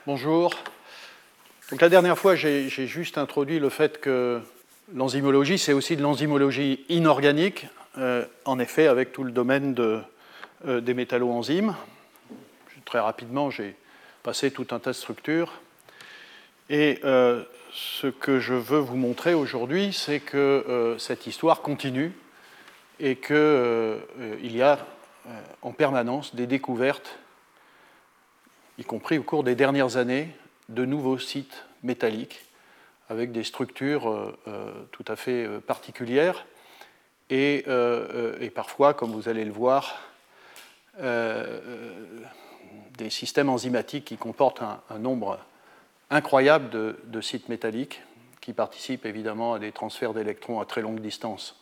Bonjour. Donc la dernière fois, j'ai juste introduit le fait que l'enzymologie, c'est aussi de l'enzymologie inorganique, en effet, avec tout le domaine des métalloenzymes. Très rapidement, j'ai passé tout un tas de structures. Et ce que je veux vous montrer aujourd'hui, c'est que cette histoire continue et qu'il y a en permanence des découvertes, y compris au cours des dernières années, de nouveaux sites métalliques avec des structures tout à fait particulières et parfois, comme vous allez le voir, des systèmes enzymatiques qui comportent un nombre incroyable de sites métalliques qui participent évidemment à des transferts d'électrons à très longue distance.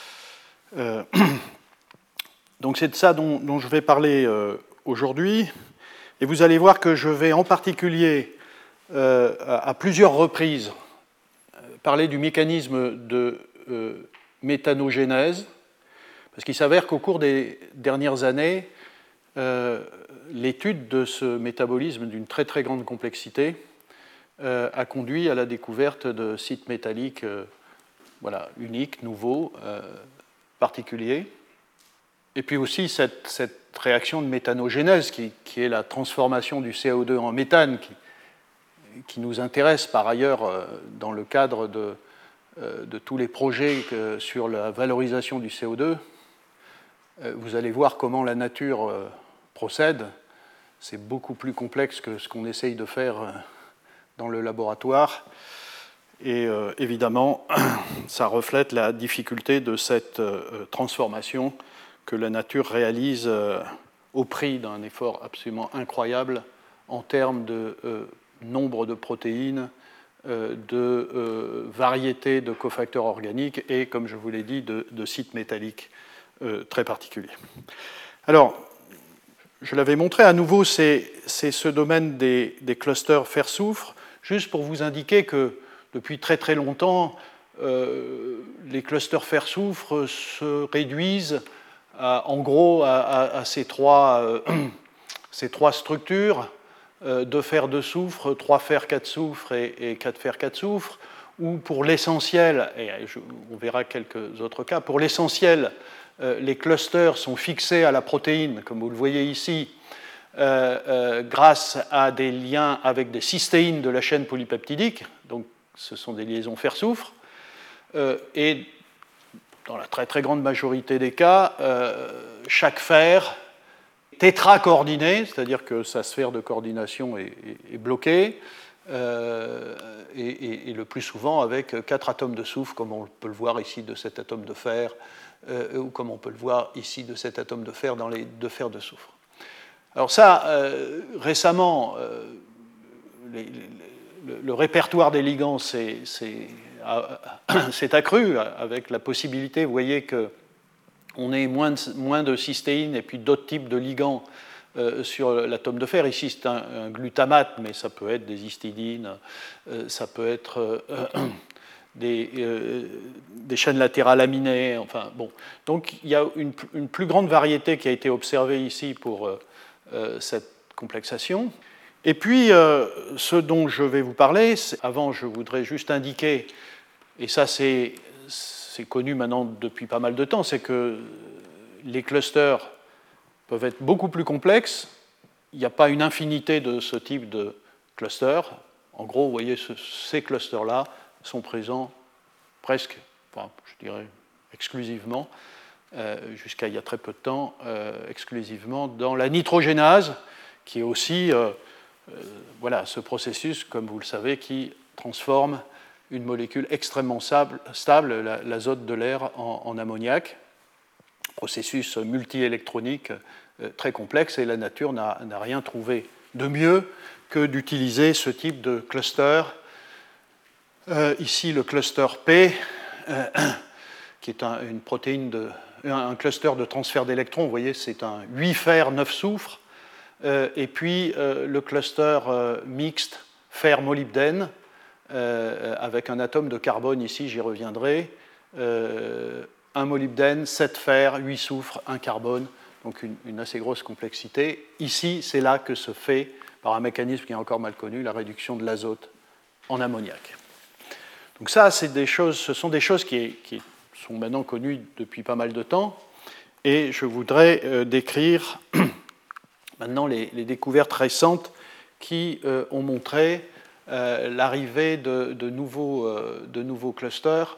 Donc c'est de ça dont je vais parler aujourd'hui. Et vous allez voir que je vais en particulier, à plusieurs reprises, parler du mécanisme de méthanogénèse, parce qu'il s'avère qu'au cours des dernières années, l'étude de ce métabolisme d'une très très grande complexité a conduit à la découverte de sites métalliques uniques, nouveaux, particuliers. Et puis aussi cette réaction de méthanogénèse qui est la transformation du CO2 en méthane, qui nous intéresse par ailleurs dans le cadre de tous les projets sur la valorisation du CO2. Vous allez voir comment la nature procède. C'est beaucoup plus complexe que ce qu'on essaye de faire dans le laboratoire. Et évidemment, ça reflète la difficulté de cette transformation que la nature réalise au prix d'un effort absolument incroyable en termes de nombre de protéines, de variété de cofacteurs organiques et, comme je vous l'ai dit, de sites métalliques très particuliers. Alors, je l'avais montré à nouveau, c'est ce domaine des clusters fer-soufre, juste pour vous indiquer que depuis très très longtemps, les clusters fer-soufre se réduisent en gros à ces trois structures, 2 fer 2 soufre, 3 fer 4 soufre et 4 fer 4 soufre, où pour l'essentiel, et on verra quelques autres cas, pour l'essentiel, les clusters sont fixés à la protéine, comme vous le voyez ici, grâce à des liens avec des cystéines de la chaîne polypeptidique, donc ce sont des liaisons fer-soufre, et dans la très très grande majorité des cas, chaque fer est tétracoordiné, c'est-à-dire que sa sphère de coordination est bloquée, et le plus souvent avec 4 atomes de soufre, comme on peut le voir ici de cet atome de fer, ou comme on peut le voir ici de cet atome de fer dans les 2 fers de soufre. Alors ça, récemment, le répertoire des ligands s'est accru avec la possibilité, vous voyez qu'on ait moins de cystéine et puis d'autres types de ligands sur l'atome de fer. Ici, c'est un glutamate, mais ça peut être des histidines, ça peut être des chaînes latérales aminées, enfin bon. Donc il y a une plus grande variété qui a été observée ici pour cette complexation. Et puis, ce dont je vais vous parler, avant je voudrais juste indiquer, et ça c'est connu maintenant depuis pas mal de temps, c'est que les clusters peuvent être beaucoup plus complexes. Il n'y a pas une infinité de ce type de clusters. En gros, vous voyez, ces clusters-là sont présents presque, enfin, je dirais exclusivement, jusqu'à il y a très peu de temps, exclusivement dans la nitrogénase, qui est aussi ce processus, comme vous le savez, qui transforme une molécule extrêmement stable, l'azote de l'air, en ammoniac. Processus multiélectronique très complexe, et la nature n'a rien trouvé de mieux que d'utiliser ce type de cluster. Ici, le cluster P, qui est une protéine un cluster de transfert d'électrons. Vous voyez, c'est un 8 fer 9 soufre. Et puis le cluster mixte fer-molybdène, avec un atome de carbone ici, j'y reviendrai, un molybdène, 7 fer, 8 soufre, 1 carbone, donc une assez grosse complexité. Ici, c'est là que se fait par un mécanisme qui est encore mal connu, la réduction de l'azote en ammoniac. Donc ça, ce sont des choses qui sont maintenant connues depuis pas mal de temps, et je voudrais décrire maintenant les découvertes récentes qui ont montré l'arrivée de nouveaux clusters.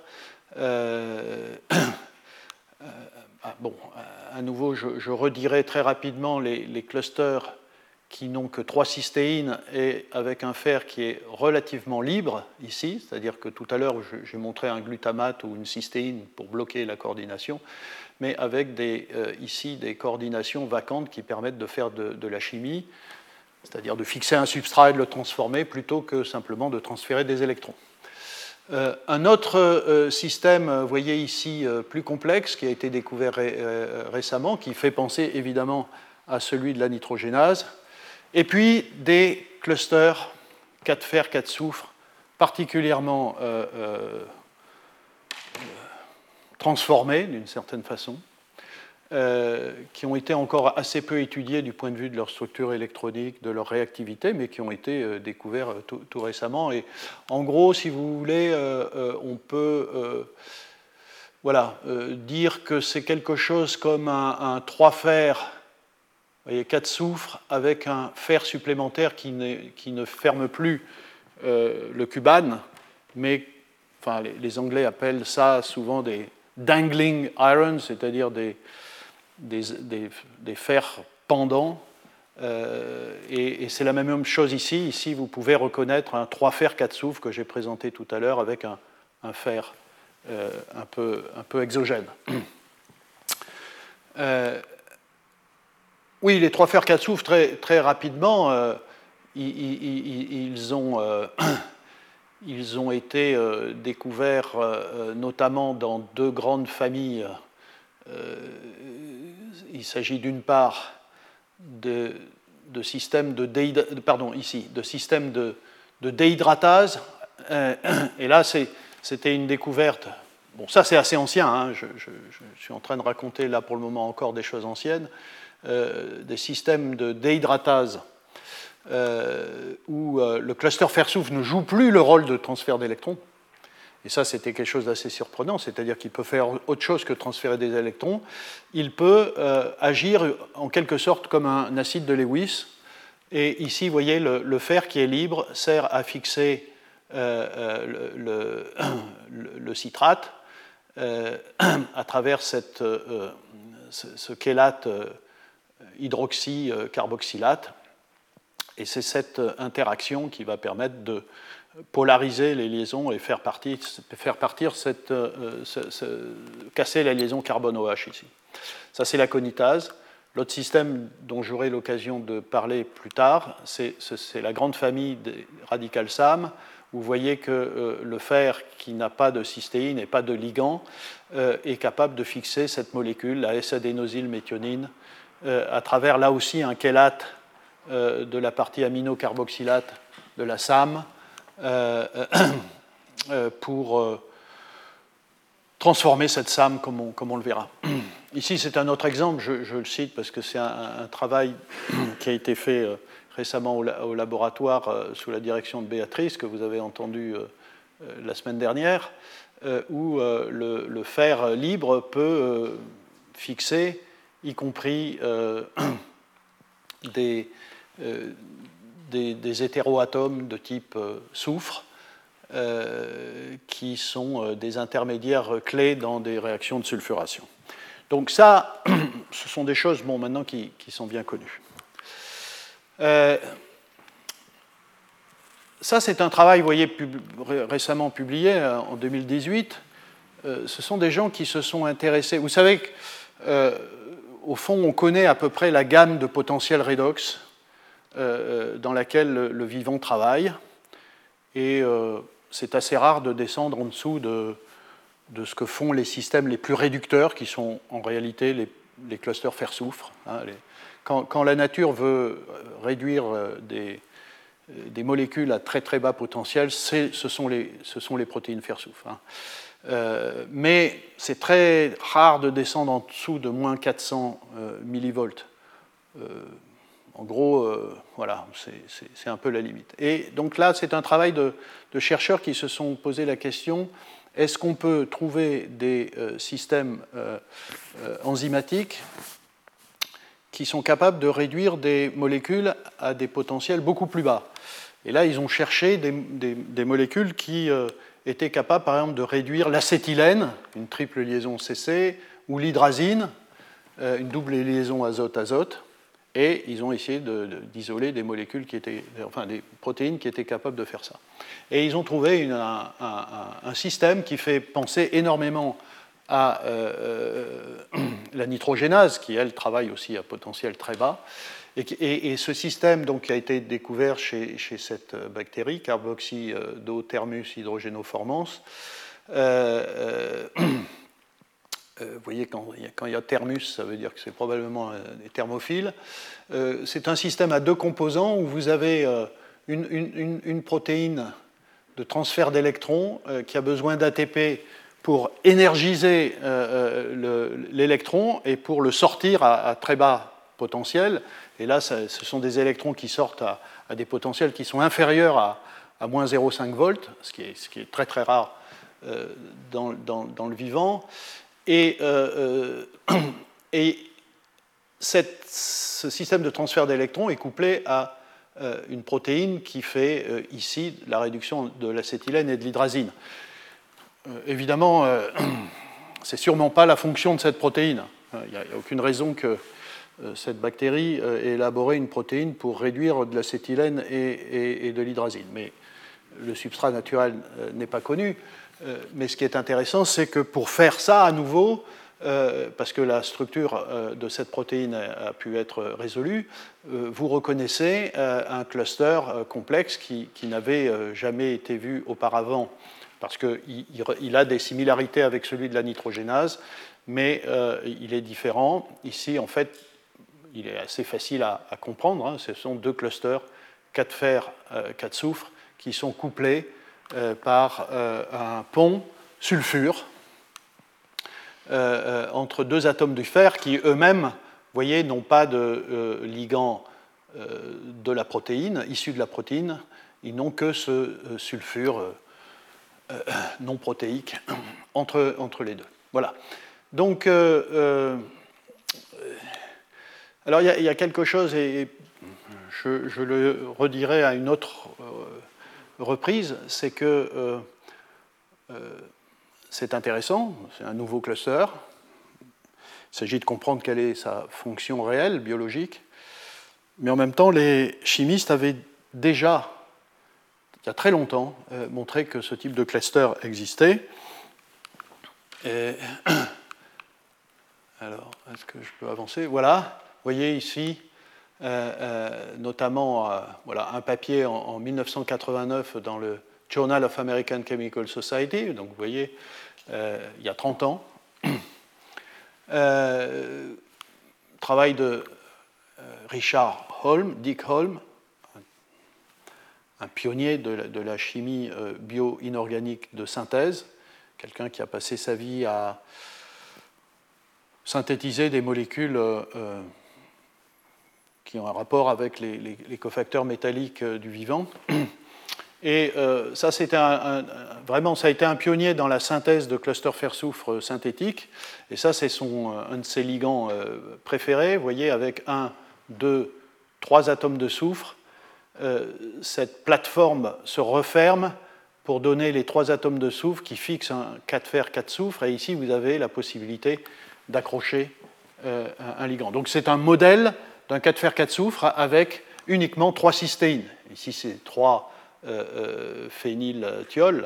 À nouveau, je redirai très rapidement les clusters qui n'ont que 3 cystéines et avec un fer qui est relativement libre ici, c'est-à-dire que tout à l'heure j'ai montré un glutamate ou une cystéine pour bloquer la coordination, mais avec ici des coordinations vacantes qui permettent de faire de la chimie, c'est-à-dire de fixer un substrat et de le transformer plutôt que simplement de transférer des électrons. Un autre système, vous voyez ici, plus complexe, qui a été découvert récemment, qui fait penser évidemment à celui de la nitrogénase, et puis des clusters 4 fer, 4 soufre, particulièrement transformés d'une certaine façon, qui ont été encore assez peu étudiés du point de vue de leur structure électronique, de leur réactivité, mais qui ont été découverts tout récemment. Et en gros, si vous voulez, on peut dire que c'est quelque chose comme un 3 fer, vous voyez, 4 soufre, avec un fer supplémentaire qui ne ferme plus le cubane, mais enfin, les Anglais appellent ça souvent des dangling irons, c'est-à-dire des fers pendants, et c'est la même chose ici. Ici, vous pouvez reconnaître un 3 fer 4 soufre que j'ai présenté tout à l'heure avec un fer un peu exogène. Oui, les 3 fer 4 soufre, très rapidement, ils ont été découverts notamment dans 2 grandes familles. Il s'agit d'une part de systèmes de déhydratase, et là c'était une découverte. Bon, ça c'est assez ancien, hein, je suis en train de raconter là pour le moment encore des choses anciennes, des systèmes de déhydratase où le cluster fer-soufre ne joue plus le rôle de transfert d'électrons. Et ça, c'était quelque chose d'assez surprenant, c'est-à-dire qu'il peut faire autre chose que transférer des électrons. Il peut agir en quelque sorte comme un acide de Lewis. Et ici, vous voyez, le fer qui est libre sert à fixer le citrate à travers ce chélate hydroxycarboxylate. Et c'est cette interaction qui va permettre de polariser les liaisons et casser la liaison carbone-OH ici. Ça, c'est la conitase. L'autre système dont j'aurai l'occasion de parler plus tard, c'est la grande famille des radicales SAM. Vous voyez que le fer qui n'a pas de cystéine et pas de ligand est capable de fixer cette molécule, la S-adénosylméthionine, à travers là aussi un chélate de la partie aminocarboxylate de la SAM, pour transformer cette SAM comme on le verra. Ici, c'est un autre exemple, je le cite parce que c'est un travail qui a été fait récemment au laboratoire sous la direction de Béatrice, que vous avez entendu la semaine dernière, où le fer libre peut fixer, y compris des hétéroatomes de type soufre, qui sont des intermédiaires clés dans des réactions de sulfuration. Donc ça, ce sont des choses maintenant qui sont bien connues. Ça, c'est un travail, vous voyez, récemment publié en 2018. Ce sont des gens qui se sont intéressés. Vous savez qu'au fond, on connaît à peu près la gamme de potentiel redox dans laquelle le vivant travaille. Et c'est assez rare de descendre en dessous de ce que font les systèmes les plus réducteurs, qui sont en réalité les clusters fer-soufre. Hein, quand la nature veut réduire des molécules à très très bas potentiel, ce sont les protéines fer-soufre. Hein. Mais c'est très rare de descendre en dessous de moins 400 millivolts. En gros, voilà, c'est un peu la limite. Et donc là, c'est un travail de chercheurs qui se sont posé la question, est-ce qu'on peut trouver des systèmes enzymatiques qui sont capables de réduire des molécules à des potentiels beaucoup plus bas? Et là, ils ont cherché des molécules qui étaient capables, par exemple, de réduire l'acétylène, une triple liaison CC, ou l'hydrazine, une double liaison azote-azote. Et ils ont essayé d'isoler des molécules qui étaient, enfin des protéines qui étaient capables de faire ça. Et ils ont trouvé un système qui fait penser énormément à la nitrogénase, qui elle travaille aussi à potentiel très bas. Et ce système donc, qui a été découvert chez cette bactérie, Carboxydothermus hydrogenoformans, vous voyez, quand il y a thermus, ça veut dire que c'est probablement des thermophiles. C'est un système à deux composants où vous avez une protéine de transfert d'électrons qui a besoin d'ATP pour énergiser l'électron et pour le sortir à très bas potentiel. Et là, ce sont des électrons qui sortent à des potentiels qui sont inférieurs à moins 0,5 volts, ce qui est très très rare dans le vivant. Et ce système de transfert d'électrons est couplé à une protéine qui fait ici la réduction de l'acétylène et de l'hydrazine. Évidemment, ce n'est sûrement pas la fonction de cette protéine. Il n'y a aucune raison que cette bactérie ait élaboré une protéine pour réduire de l'acétylène et de l'hydrazine. Mais le substrat naturel n'est pas connu. Mais ce qui est intéressant, c'est que pour faire ça à nouveau, parce que la structure de cette protéine a pu être résolue, vous reconnaissez un cluster complexe qui n'avait jamais été vu auparavant, parce qu'il a des similarités avec celui de la nitrogénase, mais il est différent. Ici, en fait, il est assez facile à comprendre. Hein. Ce sont deux clusters, 4 fer, 4 soufre, qui sont couplés par un pont sulfure entre deux atomes du fer qui eux-mêmes, vous voyez, n'ont pas de ligand de la protéine, issu de la protéine, ils n'ont que ce sulfure non protéique entre les deux. Voilà. Donc, alors il y a quelque chose, et je le redirai à une autre reprise, c'est que c'est intéressant, c'est un nouveau cluster. Il s'agit de comprendre quelle est sa fonction réelle, biologique. Mais en même temps, les chimistes avaient déjà, il y a très longtemps, montré que ce type de cluster existait. Et alors, est-ce que je peux avancer? Voilà, vous voyez ici, notamment voilà, un papier en 1989 dans le Journal of American Chemical Society, donc vous voyez, il y a 30 ans. Travail de Richard Holm, Dick Holm, un pionnier de la chimie bio-inorganique de synthèse, quelqu'un qui a passé sa vie à synthétiser des molécules qui ont un rapport avec les cofacteurs métalliques du vivant. Et ça, vraiment, ça a été un pionnier dans la synthèse de clusters fer-soufre synthétiques. Et ça, c'est un de ses ligands préférés. Vous voyez, avec 1, 2, 3 atomes de soufre, cette plateforme se referme pour donner les 3 atomes de soufre qui fixent un 4 fer, 4 soufre. Et ici, vous avez la possibilité d'accrocher un ligand. Donc, c'est un modèle d'un 4 fer, 4 soufre avec uniquement 3 cystéines. Ici, c'est 3 phénylthiols.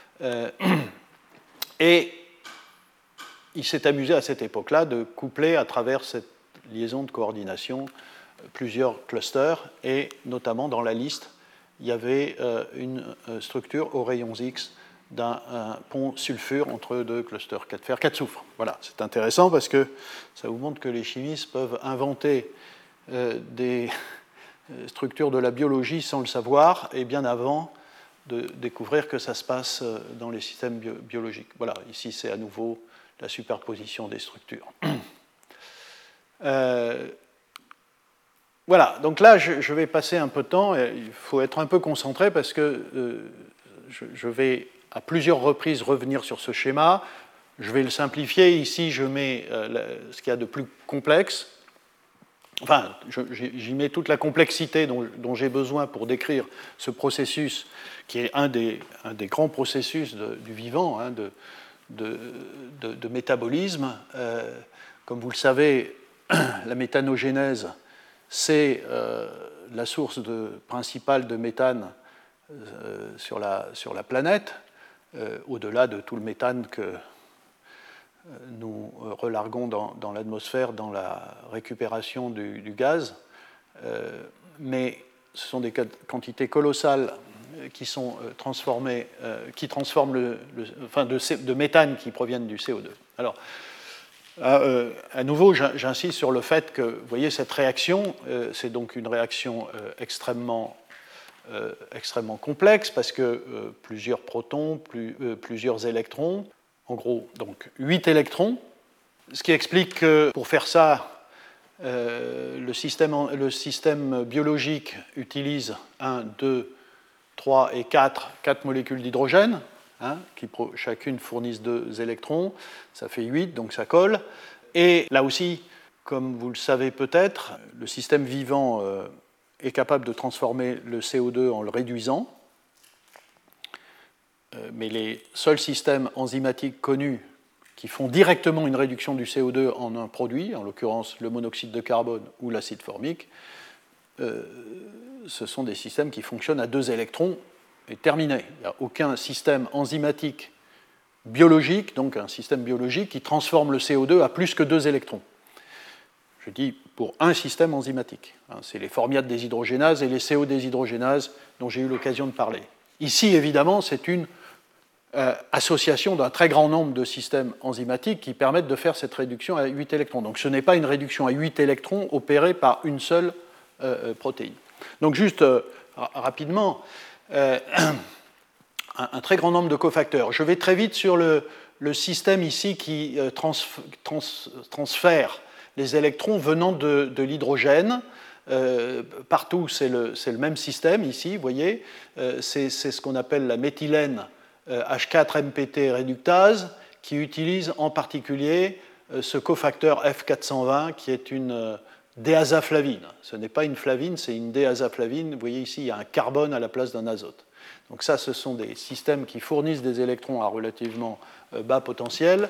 Et il s'est amusé à cette époque-là de coupler à travers cette liaison de coordination plusieurs clusters, et notamment dans la liste, il y avait une structure aux rayons X d'un pont sulfure entre deux clusters 4 fer, 4 soufre. Voilà, c'est intéressant parce que ça vous montre que les chimistes peuvent inventer des structures de la biologie sans le savoir, et bien avant de découvrir que ça se passe dans les systèmes biologiques. Voilà, ici c'est à nouveau la superposition des structures. voilà, donc là, je vais passer un peu de temps, et il faut être un peu concentré parce que je vais à plusieurs reprises revenir sur ce schéma. Je vais le simplifier. Ici, je mets ce qu'il y a de plus complexe. Enfin, j'y mets toute la complexité dont j'ai besoin pour décrire ce processus, qui est un des grands processus du vivant, hein, de métabolisme. Comme vous le savez, la méthanogénèse, c'est la source principale de méthane sur la planète, au-delà de tout le méthane que nous relarguons dans l'atmosphère dans la récupération du gaz. Mais ce sont des quantités colossales qui sont transformées, qui transforment de méthane qui proviennent du CO2. Alors, à nouveau, j'insiste sur le fait que, vous voyez, cette réaction, c'est donc une réaction extrêmement complexe parce que plusieurs protons, plusieurs électrons, en gros, donc 8 électrons, ce qui explique que pour faire ça, le système biologique utilise 1, 2, 3 et 4 molécules d'hydrogène, hein, qui chacune fournissent 2 électrons, ça fait 8, donc ça colle. Et là aussi, comme vous le savez peut-être, le système vivant est capable de transformer le CO2 en le réduisant, mais les seuls systèmes enzymatiques connus qui font directement une réduction du CO2 en un produit, en l'occurrence le monoxyde de carbone ou l'acide formique, ce sont des systèmes qui fonctionnent à 2 électrons et terminé. Il n'y a aucun système enzymatique biologique, donc un système biologique qui transforme le CO2 à plus que 2 électrons. Je dis pour un système enzymatique. C'est les formiates déshydrogénases et les CO déshydrogénases dont j'ai eu l'occasion de parler. Ici, évidemment, c'est une association d'un très grand nombre de systèmes enzymatiques qui permettent de faire cette réduction à 8 électrons. Donc ce n'est pas une réduction à 8 électrons opérée par une seule protéine. Donc juste rapidement, un très grand nombre de cofacteurs. Je vais très vite sur le système ici qui transfère les électrons venant de l'hydrogène. Partout, c'est le même système ici, vous voyez. C'est ce qu'on appelle la méthylène H4-MPT réductase, qui utilise en particulier ce cofacteur F420, qui est une déazaflavine. Ce n'est pas une flavine, c'est une déazaflavine. Vous voyez ici, il y a un carbone à la place d'un azote. Donc ça, ce sont des systèmes qui fournissent des électrons à relativement bas potentiel.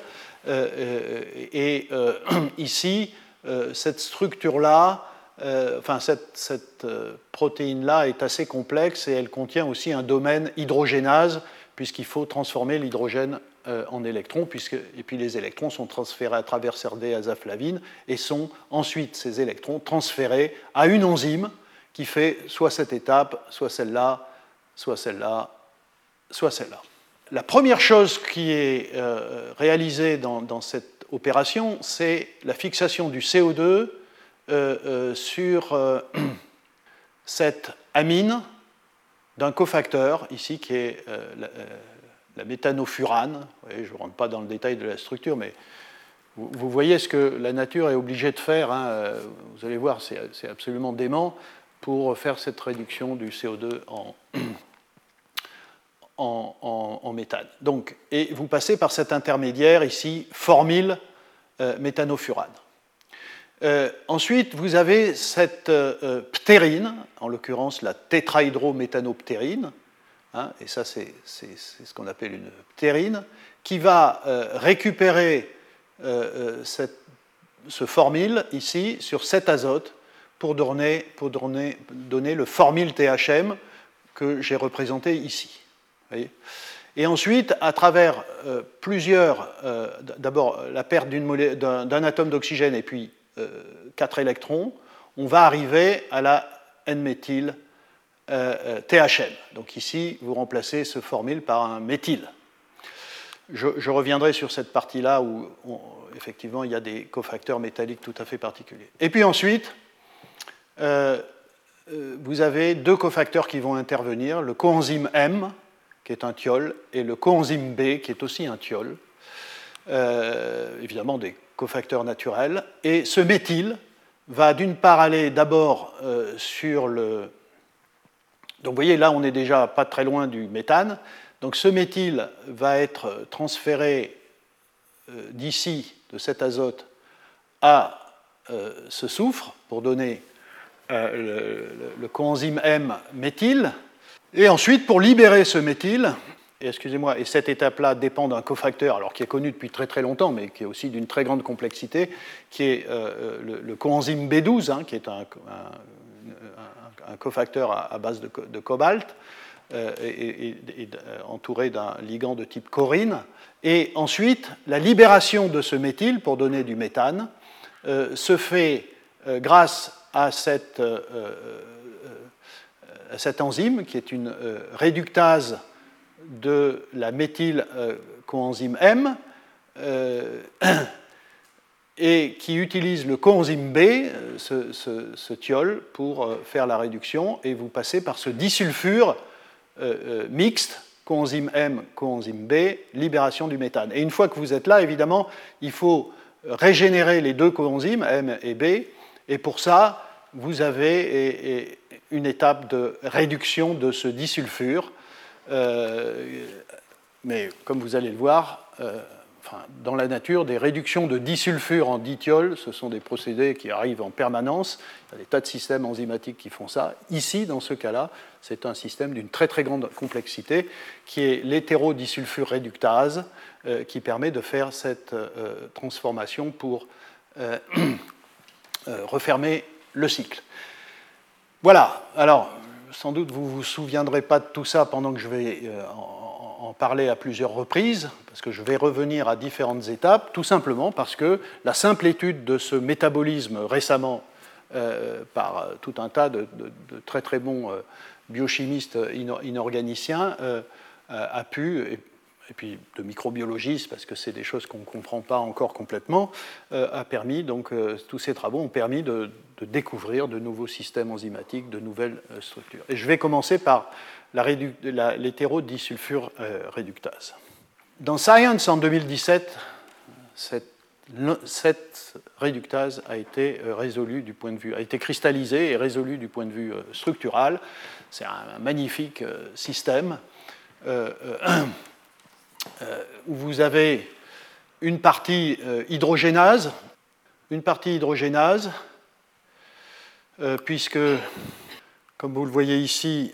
Ici, cette structure-là, cette protéine-là est assez complexe et elle contient aussi un domaine hydrogénase, puisqu'il faut transformer l'hydrogène en électrons, et puis les électrons sont transférés à travers cette déazaflavine et sont ensuite, ces électrons, transférés à une enzyme qui fait soit cette étape, soit celle-là, soit celle-là, soit celle-là. La première chose qui est réalisée dans cette opération, c'est la fixation du CO2 sur cette amine d'un cofacteur, ici, qui est la méthanofurane. Je ne rentre pas dans le détail de la structure, mais vous voyez ce que la nature est obligée de faire. Hein. Vous allez voir, c'est absolument dément pour faire cette réduction du CO2 en méthane. Donc, et vous passez par cet intermédiaire ici, formyle méthanofurane. Ensuite, vous avez cette ptérine, en l'occurrence la tétrahydrométhanoptérine, hein, et ça c'est ce qu'on appelle une ptérine, qui va récupérer ce formyle ici sur cet azote pour donner le formyle THM que j'ai représenté ici. Voyez. Et ensuite, à travers d'abord la perte d'un atome d'oxygène et puis 4 électrons, on va arriver à la N-méthyl THM. Donc ici, vous remplacez ce formyle par un méthyle. Je reviendrai sur cette partie-là où, effectivement, il y a des cofacteurs métalliques tout à fait particuliers. Et puis ensuite, vous avez 2 cofacteurs qui vont intervenir, le coenzyme M, qui est un thiol, et le coenzyme B, qui est aussi un thiol, évidemment des cofacteurs naturels. Et ce méthyle va d'une part aller d'abord sur le... Donc vous voyez, là on n'est déjà pas très loin du méthane. Donc ce méthyle va être transféré d'ici, de cet azote, à ce soufre pour donner le coenzyme M méthyle. Et ensuite, pour libérer ce méthyle, et cette étape-là dépend d'un cofacteur, alors qui est connu depuis très très longtemps, mais qui est aussi d'une très grande complexité, qui est le coenzyme B12, hein, qui est un cofacteur à base de cobalt, et entouré d'un ligand de type chorine. Et ensuite, la libération de ce méthyle pour donner du méthane se fait grâce à cette enzyme, qui est une réductase de la méthylcoenzyme M, et qui utilise le coenzyme B, ce thiol, pour faire la réduction, et vous passez par ce disulfure mixte, coenzyme M, coenzyme B, libération du méthane. Et une fois que vous êtes là, évidemment, il faut régénérer les deux coenzymes, M et B, et pour ça, vous avez une étape de réduction de ce disulfure. Mais comme vous allez le voir, dans la nature, des réductions de disulfure en dithiol, ce sont des procédés qui arrivent en permanence. Il y a des tas de systèmes enzymatiques qui font ça. Ici, dans ce cas-là, c'est un système d'une très très grande complexité qui est l'hétérodisulfure réductase, qui permet de faire cette transformation pour refermer le cycle. Voilà. Alors, sans doute vous ne vous souviendrez pas de tout ça pendant que je vais en parler à plusieurs reprises, parce que je vais revenir à différentes étapes, tout simplement parce que la simple étude de ce métabolisme récemment par tout un tas de très très bons biochimistes inorganiciens a pu, et puis de microbiologistes, parce que c'est des choses qu'on ne comprend pas encore complètement, a permis, donc tous ces travaux ont permis de découvrir de nouveaux systèmes enzymatiques, de nouvelles structures. Et je vais commencer par l'hétérodisulfure réductase. Dans Science en 2017, cette réductase a été résolue du point de vue, a été cristallisée et résolue du point de vue structural. C'est un magnifique système où vous avez une partie hydrogénase, puisque, comme vous le voyez ici,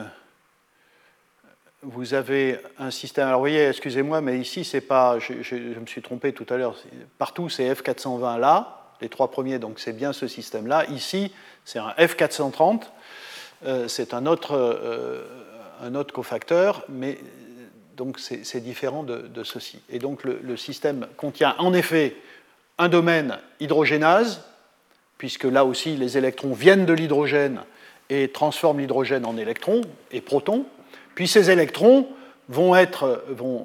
vous avez un système. Alors, vous voyez, excusez-moi, mais ici, c'est pas. Je me suis trompé tout à l'heure. Partout, c'est F420 là, les trois premiers, donc c'est bien ce système-là. Ici, c'est un F430. C'est un autre cofacteur, mais donc c'est différent de ceci. Et donc, le système contient en effet un domaine hydrogénase, puisque là aussi, les électrons viennent de l'hydrogène et transforment l'hydrogène en électrons et protons. Puis ces électrons vont être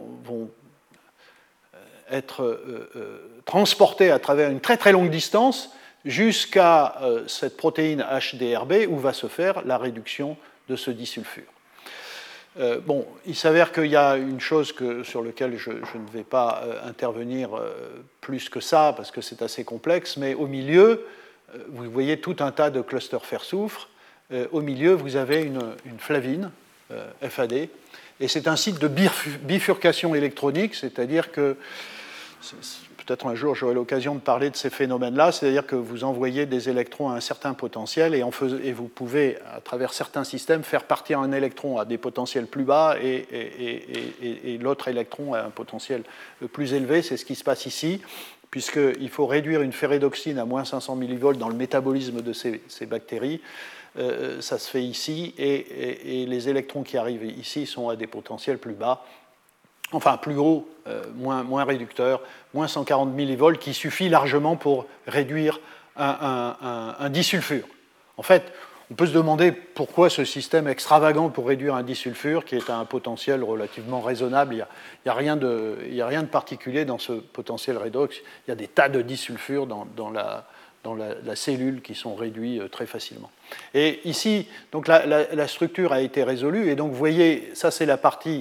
transportés à travers une très très longue distance jusqu'à cette protéine HDRB où va se faire la réduction de ce disulfure. Bon, il s'avère qu'il y a une chose sur laquelle je ne vais pas intervenir plus que ça parce que c'est assez complexe, mais au milieu, vous voyez tout un tas de clusters fer-soufre. Au milieu, vous avez une flavine, FAD, et c'est un site de bifurcation électronique, c'est-à-dire que, peut-être un jour j'aurai l'occasion de parler de ces phénomènes-là, c'est-à-dire que vous envoyez des électrons à un certain potentiel et vous pouvez, à travers certains systèmes, faire partir un électron à des potentiels plus bas et l'autre électron à un potentiel plus élevé. C'est ce qui se passe ici, puisqu'il faut réduire une ferredoxine à moins 500 millivolts dans le métabolisme de ces bactéries. Ça se fait ici, et les électrons qui arrivent ici sont à des potentiels plus bas, enfin plus hauts, moins réducteurs, moins 140 millivolts, qui suffit largement pour réduire un disulfure. En fait, on peut se demander pourquoi ce système extravagant pour réduire un disulfure, qui est à un potentiel relativement raisonnable. Il n'y a rien de particulier dans ce potentiel redox. Il y a des tas de disulfures dans la cellule qui sont réduits très facilement. Et ici, donc la structure a été résolue, et donc vous voyez, ça c'est la partie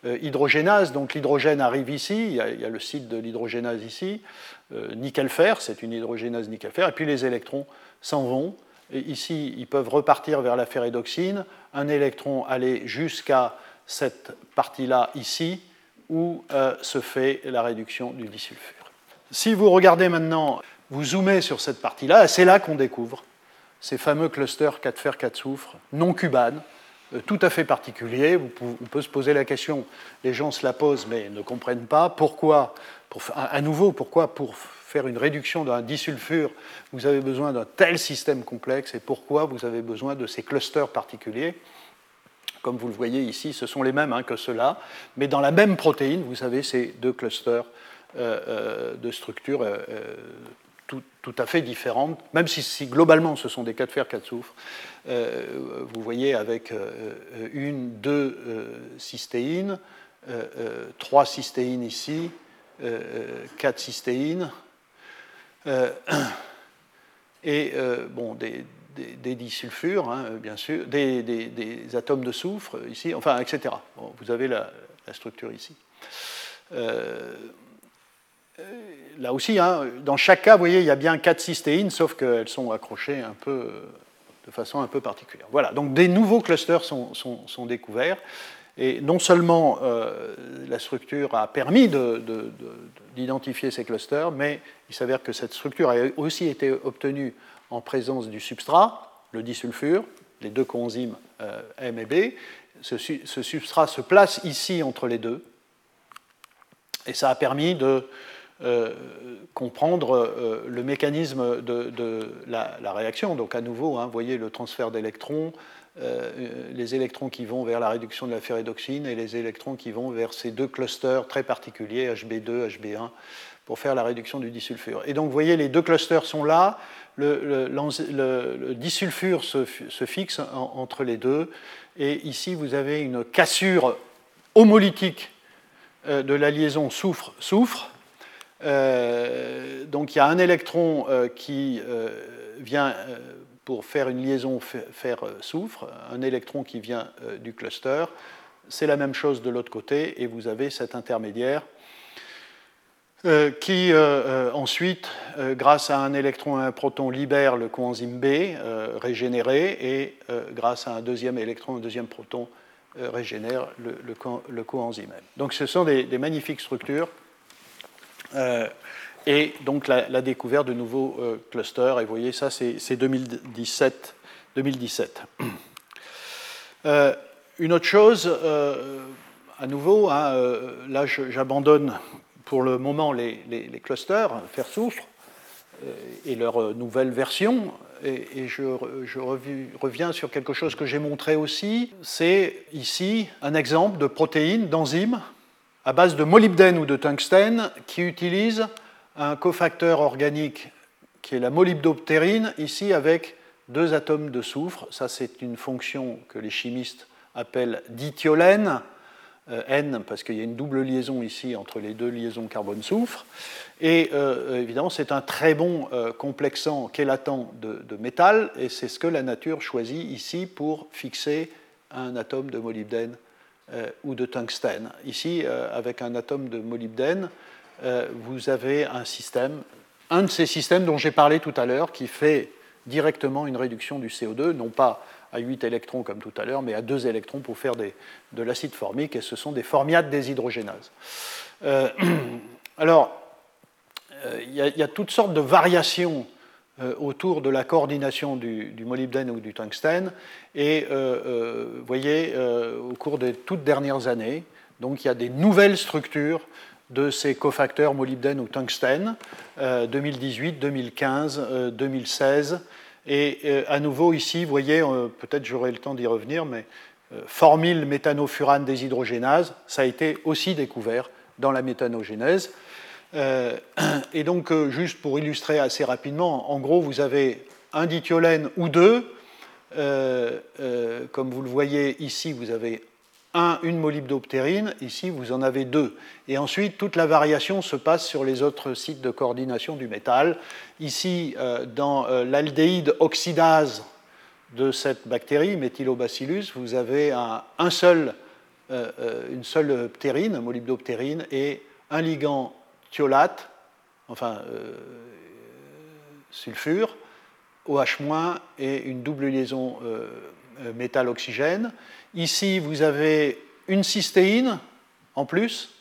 hydrogénase. Donc l'hydrogène arrive ici, il y a le site de l'hydrogénase ici, nickel-fer, c'est une hydrogénase nickel-fer, et puis les électrons s'en vont. Et ici, ils peuvent repartir vers la ferrédoxine, un électron aller jusqu'à cette partie-là ici, où se fait la réduction du disulfure. Si vous regardez maintenant, vous zoomez sur cette partie-là, c'est là qu'on découvre ces fameux clusters 4 fer, 4 soufre non cubanes, tout à fait particuliers. On peut se poser la question, les gens se la posent mais ne comprennent pas. Pourquoi, pourquoi pour faire une réduction d'un disulfure, vous avez besoin d'un tel système complexe et pourquoi vous avez besoin de ces clusters particuliers? Comme vous le voyez ici, ce sont les mêmes que ceux-là, mais dans la même protéine, vous avez ces deux clusters de structures tout à fait différentes, même si globalement ce sont des 4 fer, 4 soufre. Vous voyez avec une, deux cystéines, 3 cystéines ici, 4 cystéines, et bon, des disulfures, bien sûr, des atomes de soufre ici, enfin, etc. Bon, vous avez la structure ici. Là aussi, dans chaque cas, vous voyez, il y a bien 4 cystéines, sauf qu'elles sont accrochées de façon un peu particulière. Voilà, donc des nouveaux clusters sont découverts. Et non seulement la structure a permis d'identifier ces clusters, mais il s'avère que cette structure a aussi été obtenue en présence du substrat, le disulfure, les deux coenzymes M et B. Ce substrat se place ici entre les deux, et ça a permis de comprendre le mécanisme de la réaction. Donc à nouveau, vous voyez le transfert d'électrons, les électrons qui vont vers la réduction de la ferrédoxine et les électrons qui vont vers ces deux clusters très particuliers, HB2, HB1, pour faire la réduction du disulfure. Et donc vous voyez, les deux clusters sont là, le disulfure se fixe entre les deux, et ici vous avez une cassure homolytique de la liaison soufre-soufre. Donc il y a un électron qui vient pour faire une liaison fer-soufre, un électron qui vient du cluster. C'est la même chose de l'autre côté, et vous avez cet intermédiaire qui ensuite, grâce à un électron et un proton, libère le coenzyme B régénéré, et grâce à un deuxième électron et un deuxième proton, régénère le coenzyme M. Donc ce sont des magnifiques structures. Et donc la découverte de nouveaux clusters, et vous voyez ça, c'est 2017. Une autre chose, à nouveau, là j'abandonne pour le moment les clusters fer-soufre et leur nouvelle version, et je reviens sur quelque chose que j'ai montré aussi. C'est ici un exemple de protéine, d'enzyme à base de molybdène ou de tungstène qui utilise un cofacteur organique qui est la molybdoptérine, ici avec 2 atomes de soufre. Ça, c'est une fonction que les chimistes appellent dithiolène, N, parce qu'il y a une double liaison ici entre les deux liaisons carbone-soufre. Et évidemment, c'est un très bon complexant chélatant de métal, et c'est ce que la nature choisit ici pour fixer un atome de molybdène ou de tungstène. Ici, avec un atome de molybdène, vous avez un de ces systèmes dont j'ai parlé tout à l'heure, qui fait directement une réduction du CO2, non pas à 8 électrons comme tout à l'heure, mais à 2 électrons pour faire de l'acide formique, et ce sont des formiates déshydrogénases. Alors, il y a toutes sortes de variations autour de la coordination du molybdène ou du tungstène, et vous voyez, au cours des toutes dernières années, donc il y a des nouvelles structures de ces cofacteurs molybdène ou tungstène, 2018, 2015, 2016, et à nouveau ici, vous voyez, peut-être j'aurai le temps d'y revenir, mais formyl méthanofurane déshydrogénase, ça a été aussi découvert dans la méthanogénèse. Et donc, juste pour illustrer assez rapidement, en gros, vous avez un dithiolène ou deux. Comme vous le voyez ici, vous avez une molybdoptérine. Ici, vous en avez 2. Et ensuite, toute la variation se passe sur les autres sites de coordination du métal. Ici, dans l'aldéhyde oxydase de cette bactérie, Methylobacillus, vous avez un seul une seule ptérine, molybdoptérine, et un ligand thiolate, enfin sulfure, OH- et une double liaison métal-oxygène. Ici, vous avez une cystéine en plus,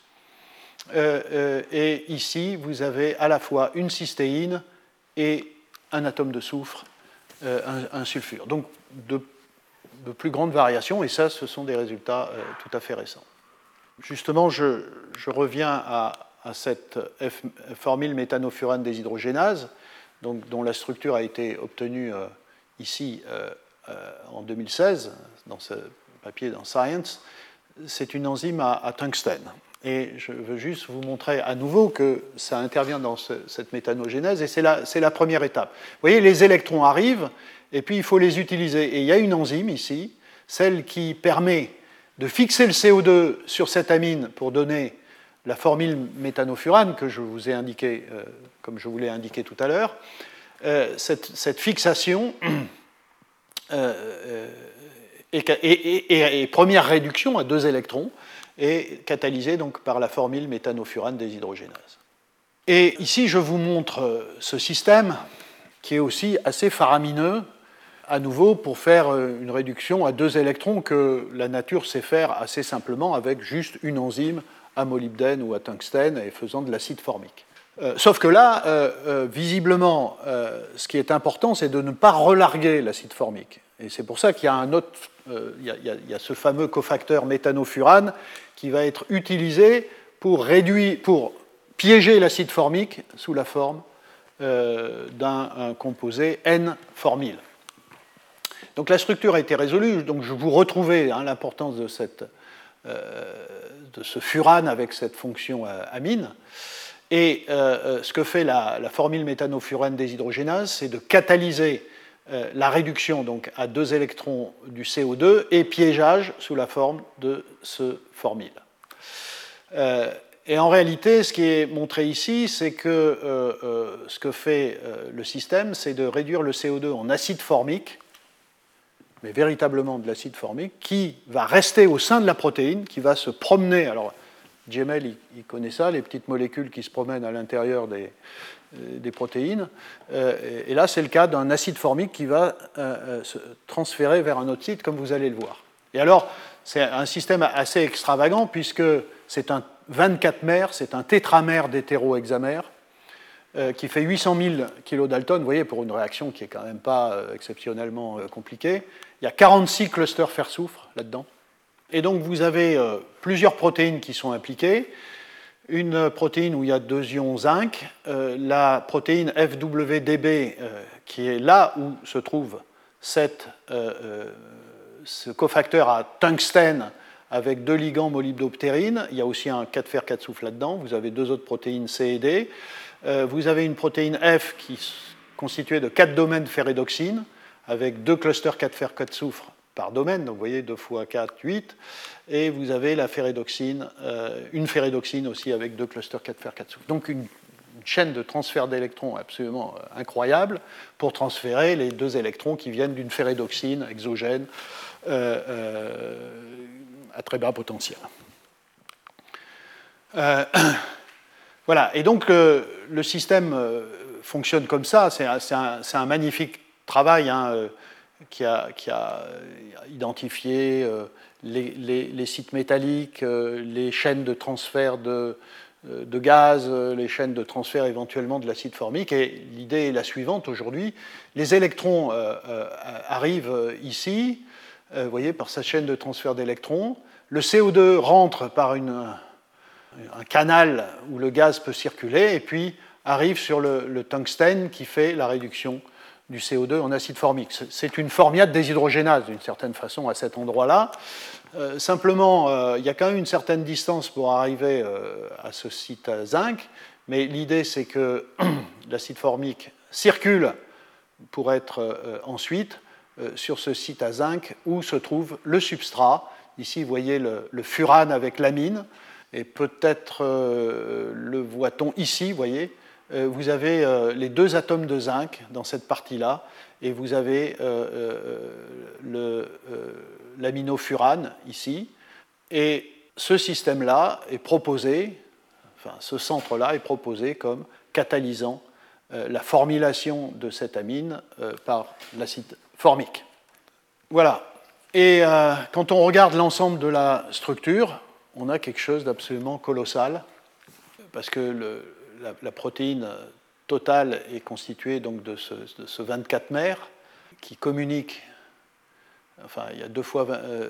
et ici, vous avez à la fois une cystéine et un atome de soufre, un sulfure. Donc, de plus grandes variations, et ça, ce sont des résultats tout à fait récents. Justement, je reviens à cette formyle méthanofurane déshydrogénase, donc, dont la structure a été obtenue ici en 2016, dans ce papier dans Science. C'est une enzyme à tungstène. Et je veux juste vous montrer à nouveau que ça intervient dans cette méthanogénèse, et c'est la première étape. Vous voyez, les électrons arrivent, et puis il faut les utiliser. Et il y a une enzyme ici, celle qui permet de fixer le CO2 sur cette amine pour donner la formule méthanofurane que je vous ai indiqué, comme je vous l'ai indiqué tout à l'heure. Cette fixation et première réduction à 2 électrons est catalysée donc par la formule méthanofurane déshydrogénase. Et ici, je vous montre ce système qui est aussi assez faramineux, à nouveau pour faire une réduction à 2 électrons que la nature sait faire assez simplement avec juste une enzyme à molybdène ou à tungstène et faisant de l'acide formique. Sauf que là, visiblement, ce qui est important, c'est de ne pas relarguer l'acide formique. Et c'est pour ça qu'il y a un autre, il y a ce fameux cofacteur méthanofurane qui va être utilisé pour piéger l'acide formique sous la forme d'un composé N-formyle. Donc la structure a été résolue, donc je vous retrouvais l'importance de ce furane avec cette fonction amine. Et ce que fait la formule méthanofurane déshydrogénase, c'est de catalyser la réduction donc, à 2 électrons du CO2 et piégeage sous la forme de ce formyle. Et en réalité, ce qui est montré ici, c'est que ce que fait le système, c'est de réduire le CO2 en acide formique, mais véritablement de l'acide formique, qui va rester au sein de la protéine, qui va se promener. Alors, Jemel, il connaît ça, les petites molécules qui se promènent à l'intérieur des protéines. Et là, c'est le cas d'un acide formique qui va se transférer vers un autre site, comme vous allez le voir. Et alors, c'est un système assez extravagant, puisque c'est un 24 mères, c'est un tétramère d'hétérohexamère, qui fait 800 000 kilodalton, vous voyez, pour une réaction qui n'est quand même pas exceptionnellement compliquée. Il y a 46 clusters fer-soufre là-dedans. Et donc, vous avez plusieurs protéines qui sont impliquées. Une protéine où il y a 2 ions zinc, la protéine FWDB, qui est là où se trouve ce cofacteur à tungstène avec 2 ligands molybdoptérine. Il y a aussi un 4 fer 4 soufre là-dedans. Vous avez 2 autres protéines C et D. Vous avez une protéine F qui est constituée de 4 domaines ferrédoxine, avec 2 clusters 4 fer 4 soufre par domaine, donc vous voyez 2 fois 4, 8, et vous avez la ferrédoxine, une ferrédoxine aussi avec 2 clusters 4 fer 4 soufre. Donc une chaîne de transfert d'électrons absolument incroyable pour transférer les 2 électrons qui viennent d'une ferrédoxine exogène à très bas potentiel. Voilà, et donc le système fonctionne comme ça, c'est un magnifique travail qui a identifié les sites métalliques, les chaînes de transfert de gaz, les chaînes de transfert éventuellement de l'acide formique. Et l'idée est la suivante aujourd'hui. Les électrons arrivent ici, vous voyez, par cette chaîne de transfert d'électrons. Le CO2 rentre par un canal où le gaz peut circuler et puis arrive sur le tungstène qui fait la réduction du CO2 en acide formique. C'est une formiate déshydrogénase d'une certaine façon à cet endroit-là. Simplement, il y a quand même une certaine distance pour arriver à ce site à zinc, mais l'idée c'est que l'acide formique circule pour être ensuite sur ce site à zinc où se trouve le substrat. Ici, vous voyez le furane avec l'amine, et peut-être le voit-on ici, vous voyez. Vous avez les 2 atomes de zinc dans cette partie-là, et vous avez l'aminofurane ici. Et ce système-là est proposé, enfin ce centre-là est proposé comme catalysant la formylation de cette amine par l'acide formique. Voilà. Et quand on regarde l'ensemble de la structure, on a quelque chose d'absolument colossal, parce que la protéine totale est constituée donc de ce 24 mères qui communique, enfin il y a 2 fois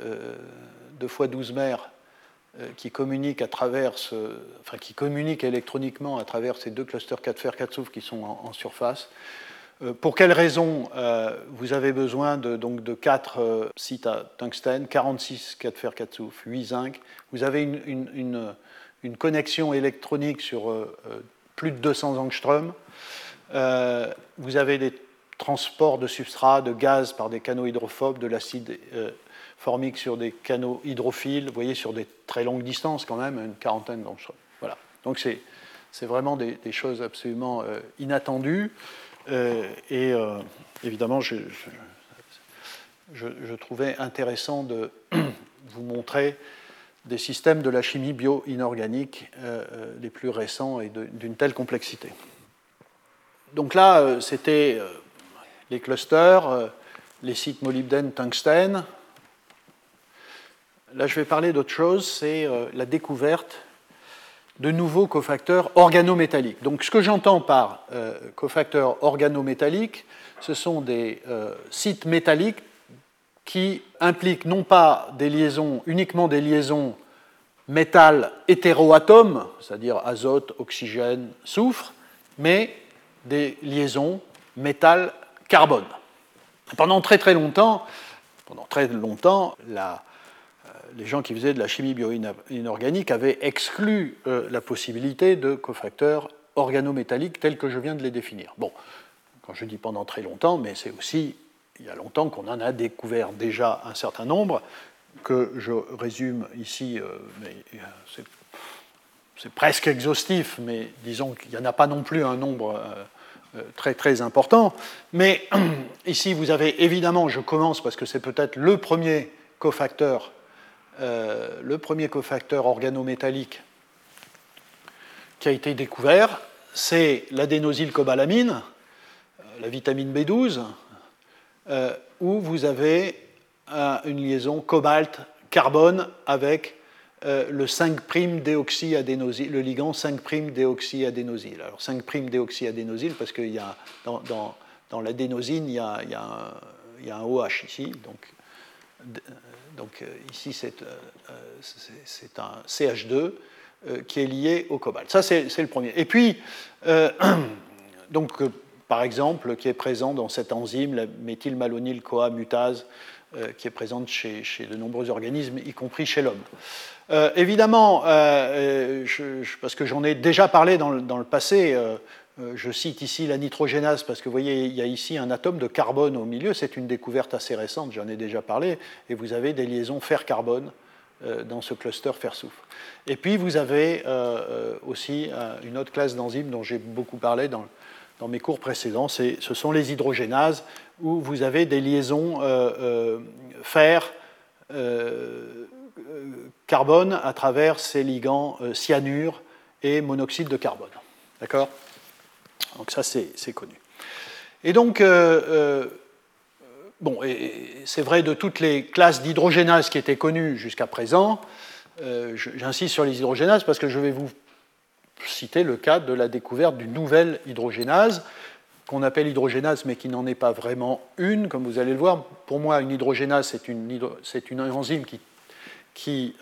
12 mères qui communiquent qui communiquent électroniquement à travers ces 2 clusters 4 fer 4 soufre qui sont en surface. Pour quelles raisons vous avez besoin de 4 sites à tungstène, 46 4 fer 4 soufre, 8 zinc. Vous avez une connexion électronique sur plus de 200 angstroms. Vous avez des transports de substrat, de gaz par des canaux hydrophobes, de l'acide formique sur des canaux hydrophiles, vous voyez, sur des très longues distances quand même, une quarantaine d'angstroms. Voilà. Donc c'est vraiment des choses absolument inattendues. Et évidemment, je trouvais intéressant de vous montrer des systèmes de la chimie bio-inorganique les plus récents et d'une telle complexité. Donc là, c'était les clusters, les sites molybdène-tungstène. Là, je vais parler d'autre chose, c'est la découverte de nouveaux cofacteurs organométalliques. Donc, ce que j'entends par cofacteurs organométalliques, ce sont des sites métalliques qui impliquent non pas des liaisons, uniquement des liaisons métal hétéroatomes, c'est-à-dire azote, oxygène, soufre, mais des liaisons métal-carbone. Pendant très longtemps, les gens qui faisaient de la chimie bio-inorganique avaient exclu la possibilité de cofacteurs organométalliques tels que je viens de les définir. Bon, quand je dis pendant très longtemps, mais c'est aussi il y a longtemps qu'on en a découvert déjà un certain nombre, que je résume ici, mais c'est presque exhaustif, mais disons qu'il n'y en a pas non plus un nombre très important. Mais ici, vous avez évidemment, je commence parce que c'est peut-être le premier cofacteur organométallique qui a été découvert, c'est l'adénosylcobalamine, la vitamine B12, où vous avez une liaison cobalt-carbone avec le 5'-déoxyadénosyl, le ligand 5'-déoxyadénosyl. Alors 5'-déoxyadénosyl parce qu'il y a dans l'adénosine, il y a un OH ici, donc ici c'est un CH2 qui est lié au cobalt. Ça c'est le premier. Et puis par exemple, qui est présent dans cette enzyme, la méthylmalonyl-CoA mutase, qui est présente chez de nombreux organismes, y compris chez l'homme. Évidemment, parce que j'en ai déjà parlé dans le passé, je cite ici la nitrogénase, parce que vous voyez, il y a ici un atome de carbone au milieu, c'est une découverte assez récente, j'en ai déjà parlé, et vous avez des liaisons fer-carbone dans ce cluster fer-soufre. Et puis vous avez aussi une autre classe d'enzymes dont j'ai beaucoup parlé dans mes cours précédents, ce sont les hydrogénases, où vous avez des liaisons fer-carbone à travers ces ligands cyanure et monoxyde de carbone. D'accord ? Donc ça, c'est connu. Et donc, c'est vrai de toutes les classes d'hydrogénases qui étaient connues jusqu'à présent. J'insiste sur les hydrogénases parce que je vais vous citer le cas de la découverte d'une nouvelle hydrogénase qu'on appelle hydrogénase mais qui n'en est pas vraiment une, comme vous allez le voir. Pour moi, une hydrogénase, c'est une enzyme qui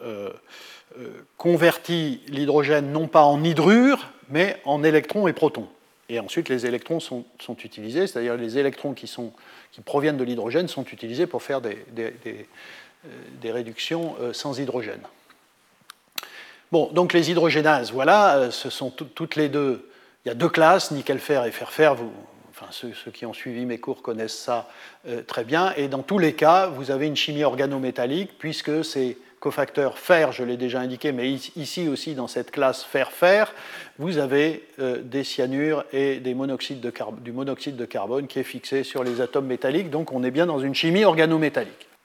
convertit l'hydrogène non pas en hydrure, mais en électrons et protons. Et ensuite, les électrons sont utilisés, c'est-à-dire les électrons qui proviennent de l'hydrogène sont utilisés pour faire des réductions sans hydrogène. Bon, donc les hydrogénases, voilà, ce sont toutes les deux. Il y a 2 classes, nickel-fer et fer-fer. Ceux qui ont suivi mes cours connaissent ça très bien. Et dans tous les cas, vous avez une chimie organométallique, puisque ces cofacteurs fer, je l'ai déjà indiqué, mais ici aussi dans cette classe fer-fer, vous avez des cyanures et du monoxyde de carbone qui est fixé sur les atomes métalliques. Donc on est bien dans une chimie organométallique.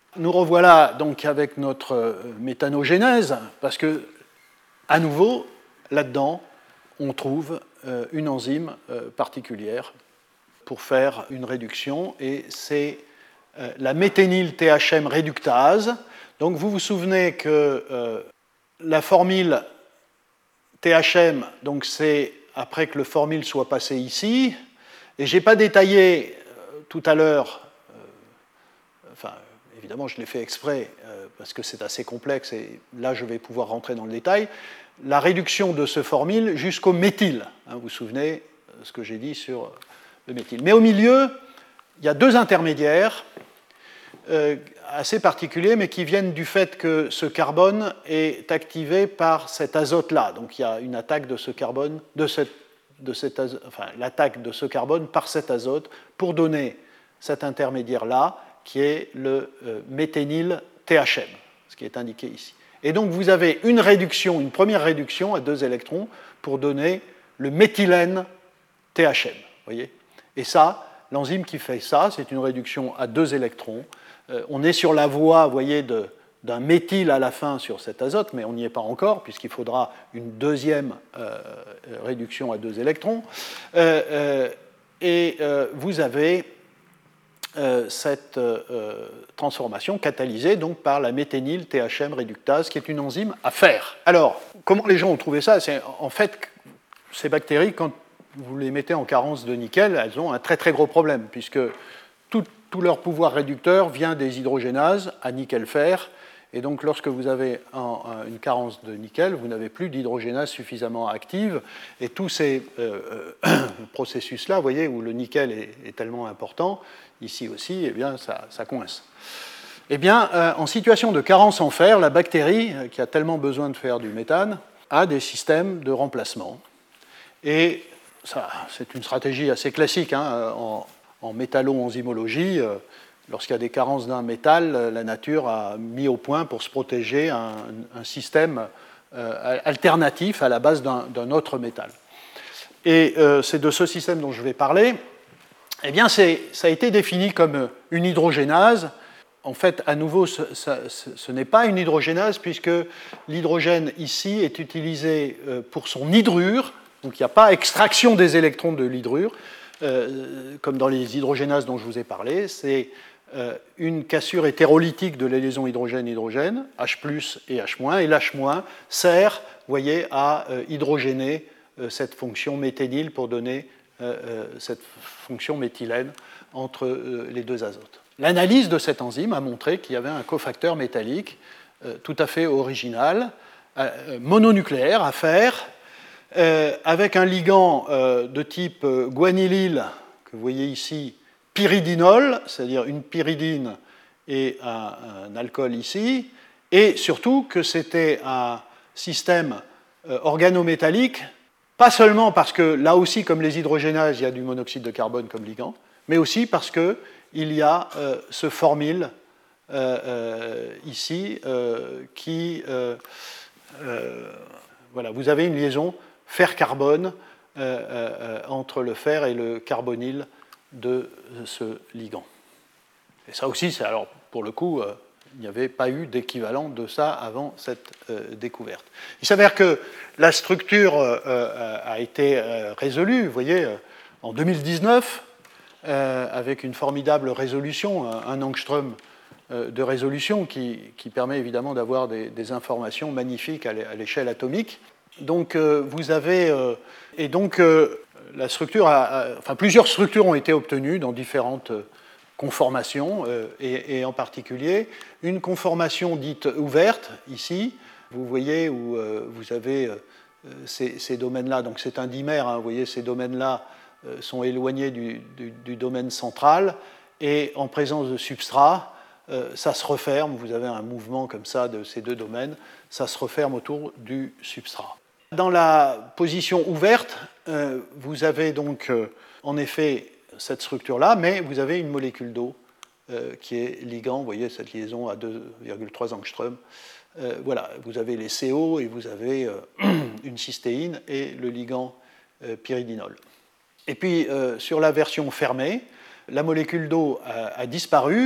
Nous revoilà donc avec notre méthanogénèse, parce que, à nouveau, là-dedans, on trouve une enzyme particulière pour faire une réduction, et c'est la méthényl-THM réductase. Donc vous vous souvenez que la formule THM, donc c'est après que le formyle soit passé ici, et je n'ai pas détaillé tout à l'heure, enfin évidemment je l'ai fait exprès parce que c'est assez complexe et là je vais pouvoir rentrer dans le détail, la réduction de ce formyle jusqu'au méthyle. Vous vous souvenez ce que j'ai dit sur le méthyle. Mais au milieu, il y a deux intermédiaires assez particuliers, mais qui viennent du fait que ce carbone est activé par cet azote-là. Donc il y a une attaque de ce carbone, l'attaque de ce carbone par cet azote pour donner cet intermédiaire-là, qui est le méthényl-THM, ce qui est indiqué ici. Et donc vous avez une première réduction à 2 électrons pour donner le méthylène-THM. Voyez ? Et ça, l'enzyme qui fait ça, c'est une réduction à 2 électrons. On est sur la voie, vous voyez, d'un méthyle à la fin sur cet azote, mais on n'y est pas encore, puisqu'il faudra une deuxième réduction à 2 électrons. Et vous avez cette transformation catalysée donc, par la méthényl-THM réductase, qui est une enzyme à fer. Alors, comment les gens ont trouvé ça ? En fait, ces bactéries, quand vous les mettez en carence de nickel, elles ont un très très gros problème, puisque tout leur pouvoir réducteur vient des hydrogénases à nickel-fer, et donc lorsque vous avez une carence de nickel, vous n'avez plus d'hydrogénase suffisamment active, et tous ces processus-là, vous voyez, où le nickel est tellement important, ici aussi, eh bien, ça coince. Eh bien, en situation de carence en fer, la bactérie, qui a tellement besoin de faire du méthane, a des systèmes de remplacement. Et ça, c'est une stratégie assez classique en métallo-enzymologie. Lorsqu'il y a des carences d'un métal, la nature a mis au point pour se protéger un système alternatif à la base d'un autre métal. Et c'est de ce système dont je vais parler. Eh bien, ça a été défini comme une hydrogénase. En fait, à nouveau, ce n'est pas une hydrogénase, puisque l'hydrogène ici est utilisé pour son hydrure. Donc il n'y a pas extraction des électrons de l'hydrure, comme dans les hydrogénases dont je vous ai parlé. C'est une cassure hétérolytique de la liaison hydrogène-hydrogène, H+, et H-, et l'H- sert, vous voyez, à hydrogéner cette fonction méthényl pour donner cette fonction méthylène entre les deux azotes. L'analyse de cette enzyme a montré qu'il y avait un cofacteur métallique tout à fait original, mononucléaire à fer, avec un ligand de type guanylyle, que vous voyez ici, pyridinol, c'est-à-dire une pyridine et un alcool ici, et surtout que c'était un système organométallique, pas seulement parce que là aussi, comme les hydrogénases, il y a du monoxyde de carbone comme ligand, mais aussi parce qu'il y a ce formyle ici qui... voilà, vous avez une liaison fer-carbone entre le fer et le carbonyle de ce ligand. Et ça aussi, alors pour le coup, il n'y avait pas eu d'équivalent de ça avant cette découverte. Il s'avère que la structure a été résolue, vous voyez, en 2019, avec une formidable résolution, un angstrom de résolution qui permet évidemment d'avoir des informations magnifiques à l'échelle atomique. Donc vous avez... et donc la structure enfin plusieurs structures ont été obtenues dans différentes conformations, et en particulier une conformation dite ouverte, ici, vous voyez où vous avez ces domaines-là, donc c'est un dimère, vous voyez ces domaines-là sont éloignés du domaine central, et en présence de substrat, ça se referme, vous avez un mouvement comme ça de ces deux domaines, ça se referme autour du substrat. Dans la position ouverte, vous avez donc en effet cette structure-là, mais vous avez une molécule d'eau qui est ligand, vous voyez cette liaison à 2,3 angstrom. Voilà, vous avez les CO et vous avez une cystéine et le ligand pyridinol. Et puis sur la version fermée, la molécule d'eau a disparu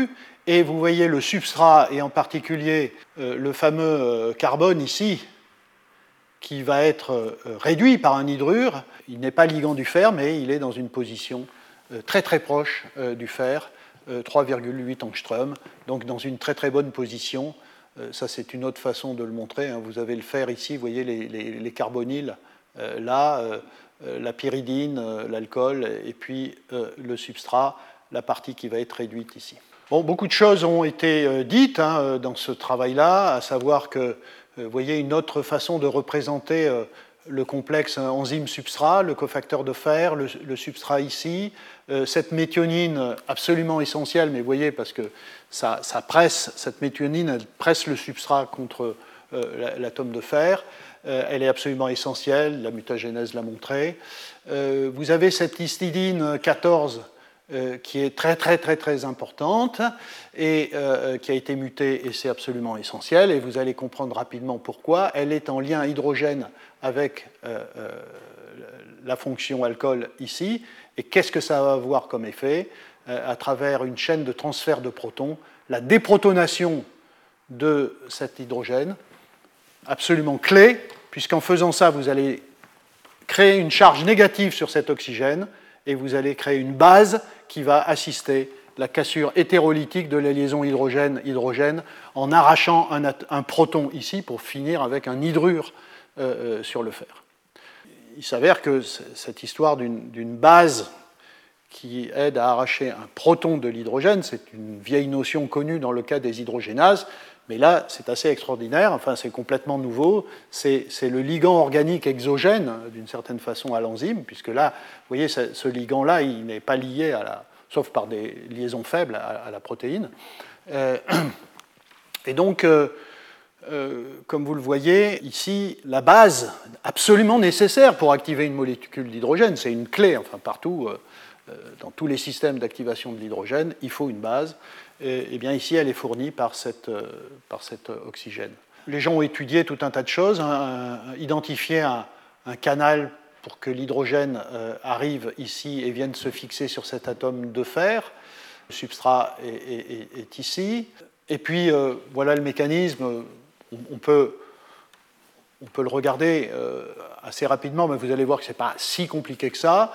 Et vous voyez le substrat, et en particulier le fameux carbone ici, qui va être réduit par un hydrure. Il n'est pas ligand du fer, mais il est dans une position très très proche du fer, 3,8 angstrom, donc dans une très très bonne position. Ça, c'est une autre façon de le montrer. Vous avez le fer ici, vous voyez les carbonyles là, la pyridine, l'alcool, et puis le substrat, la partie qui va être réduite ici. Bon, beaucoup de choses ont été dites dans ce travail-là, à savoir que, vous voyez, une autre façon de représenter le complexe enzyme-substrat, le cofacteur de fer, le substrat ici, cette méthionine absolument essentielle, mais vous voyez, parce que ça presse, cette méthionine, elle presse le substrat contre l'atome de fer, elle est absolument essentielle, la mutagénèse l'a montré. Vous avez cette histidine 14 qui est très très très très importante et qui a été mutée, et c'est absolument essentiel, et vous allez comprendre rapidement pourquoi. Elle est en lien hydrogène avec la fonction alcool ici, et qu'est-ce que ça va avoir comme effet à travers une chaîne de transfert de protons, la déprotonation de cet hydrogène, absolument clé, puisqu'en faisant ça, vous allez créer une charge négative sur cet oxygène, et vous allez créer une base qui va assister la cassure hétérolytique de la liaison hydrogène-hydrogène en arrachant un proton ici pour finir avec un hydrure sur le fer. Il s'avère que cette histoire d'une base qui aide à arracher un proton de l'hydrogène, c'est une vieille notion connue dans le cas des hydrogénases, mais là, c'est assez extraordinaire, enfin, c'est complètement nouveau. C'est le ligand organique exogène, d'une certaine façon, à l'enzyme, puisque là, vous voyez, ce ligand-là, il n'est pas lié, sauf par des liaisons faibles, à la protéine. Et donc, comme vous le voyez, ici, la base absolument nécessaire pour activer une molécule d'hydrogène, c'est une clé, enfin, partout, dans tous les systèmes d'activation de l'hydrogène, il faut une base. Et bien ici, elle est fournie par cet oxygène. Les gens ont étudié tout un tas de choses, identifié un canal pour que l'hydrogène arrive ici et vienne se fixer sur cet atome de fer. Le substrat est ici. Et puis, voilà le mécanisme. On peut le regarder assez rapidement, mais vous allez voir que ce n'est pas si compliqué que ça.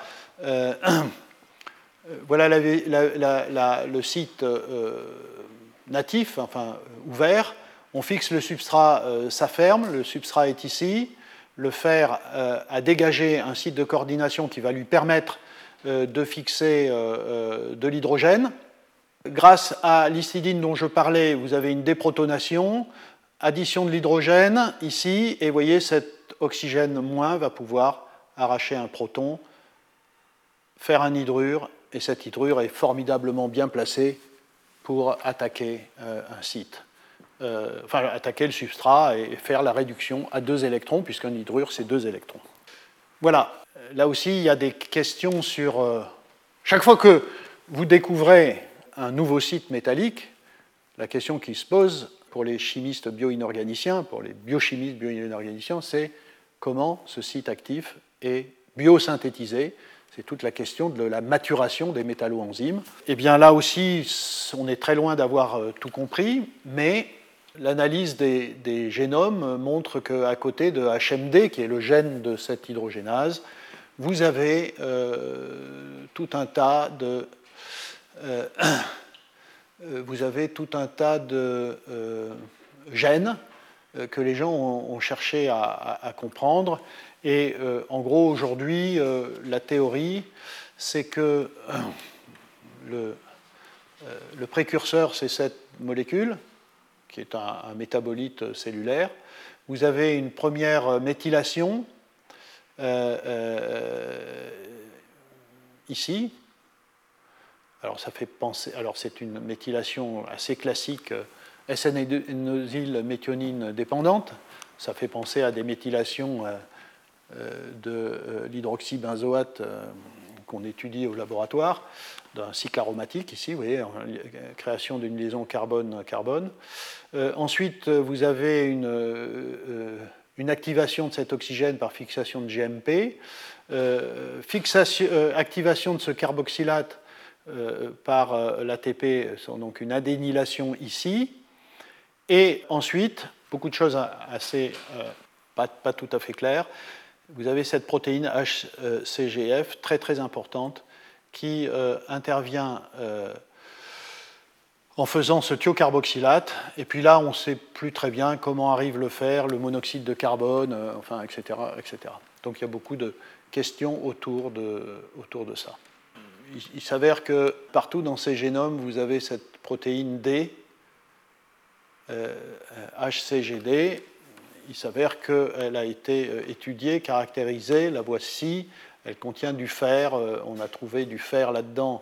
Voilà le site natif, enfin ouvert. On fixe le substrat, ça ferme, le substrat est ici. Le fer a dégagé un site de coordination qui va lui permettre de fixer de l'hydrogène. Grâce à l'histidine dont je parlais, vous avez une déprotonation, addition de l'hydrogène ici, et vous voyez, cet oxygène moins va pouvoir arracher un proton, faire un hydrure, et cet hydrure est formidablement bien placé pour attaquer un site. Enfin, attaquer le substrat et faire la réduction à 2 électrons, puisqu'un hydrure, c'est 2 électrons. Voilà. Là aussi, il y a des questions sur... Chaque fois que vous découvrez un nouveau site métallique, la question qui se pose pour les chimistes bioinorganiciens, pour les biochimistes bioinorganiciens, c'est comment ce site actif est biosynthétisé. C'est toute la question de la maturation des métalloenzymes. Et bien là aussi, on est très loin d'avoir tout compris, mais l'analyse des génomes montre qu'à côté de HMD, qui est le gène de cette hydrogénase, vous avez tout un tas de gènes que les gens ont cherché à comprendre. Et en gros, aujourd'hui, la théorie, c'est que le précurseur, c'est cette molécule, qui est un métabolite cellulaire. Vous avez une première méthylation, ici. Alors, ça fait penser. Alors, c'est une méthylation assez classique, SN-énosyl-méthionine dépendante. Ça fait penser à des méthylations de l'hydroxybenzoate qu'on étudie au laboratoire, d'un cycle aromatique ici, vous voyez, création d'une liaison carbone-carbone. Ensuite, vous avez une activation de cet oxygène par fixation de GMP, activation de ce carboxylate par l'ATP sont donc une adénylation ici. Et ensuite, beaucoup de choses assez pas tout à fait claires. Vous avez cette protéine HCGF très très importante qui intervient en faisant ce thiocarboxylate. Et puis là, on ne sait plus très bien comment arrive le fer, le monoxyde de carbone, enfin, etc., etc. Donc il y a beaucoup de questions autour de ça. Il s'avère que partout dans ces génomes, vous avez cette protéine D, HCGD. Il s'avère qu'elle a été étudiée, caractérisée, la voici. Elle contient du fer. On a trouvé du fer là-dedans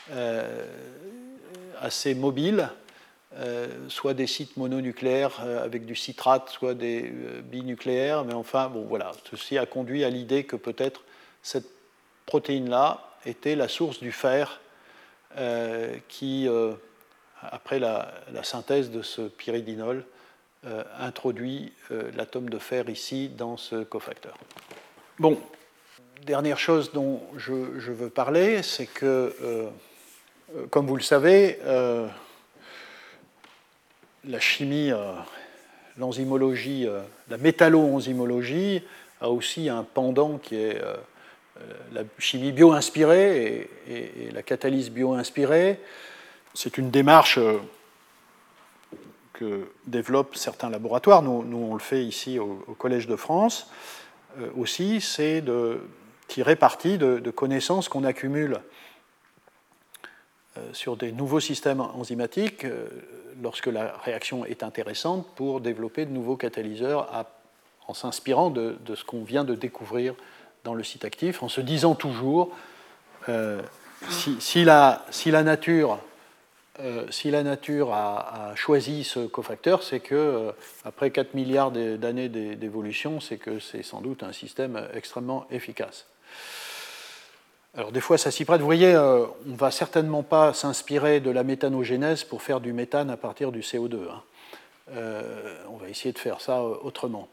assez mobile, soit des sites mononucléaires avec du citrate, soit des binucléaires. Mais enfin, bon, voilà. Ceci a conduit à l'idée que peut-être cette protéine-là était la source du fer qui, après la synthèse de ce pyridinol, introduit l'atome de fer ici dans ce cofacteur. Bon, dernière chose dont je veux parler, c'est que, comme vous le savez, la chimie, l'enzymologie, la métalloenzymologie a aussi un pendant qui est la chimie bio-inspirée et la catalyse bio-inspirée. C'est une démarche que développent certains laboratoires. Nous on le fait ici au Collège de France. Aussi, c'est de tirer parti de connaissances qu'on accumule sur des nouveaux systèmes enzymatiques lorsque la réaction est intéressante pour développer de nouveaux catalyseurs en s'inspirant de ce qu'on vient de découvrir dans le site actif, en se disant toujours si la nature a choisi ce cofacteur, c'est que après 4 milliards d'années d'évolution, c'est que c'est sans doute un système extrêmement efficace. Alors des fois ça s'y prête. Vous voyez, on ne va certainement pas s'inspirer de la méthanogénèse pour faire du méthane à partir du CO2. On va essayer de faire ça autrement.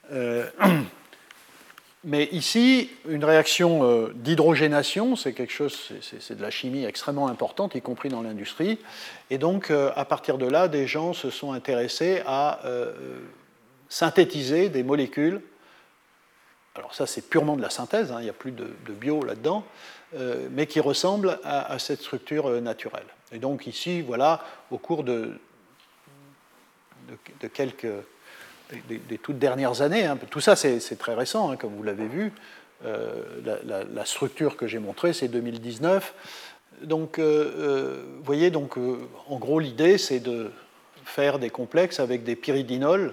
Mais ici, une réaction d'hydrogénation, c'est quelque chose, c'est de la chimie extrêmement importante, y compris dans l'industrie. Et donc, à partir de là, des gens se sont intéressés à synthétiser des molécules. Alors ça, c'est purement de la synthèse, il n'y a plus de bio là-dedans, mais qui ressemblent à cette structure naturelle. Et donc ici, voilà, au cours de quelques... des toutes dernières années. Tout ça, c'est très récent, comme vous l'avez vu. La structure que j'ai montrée, c'est 2019. Donc, vous voyez, donc, en gros, l'idée, c'est de faire des complexes avec des pyridinols,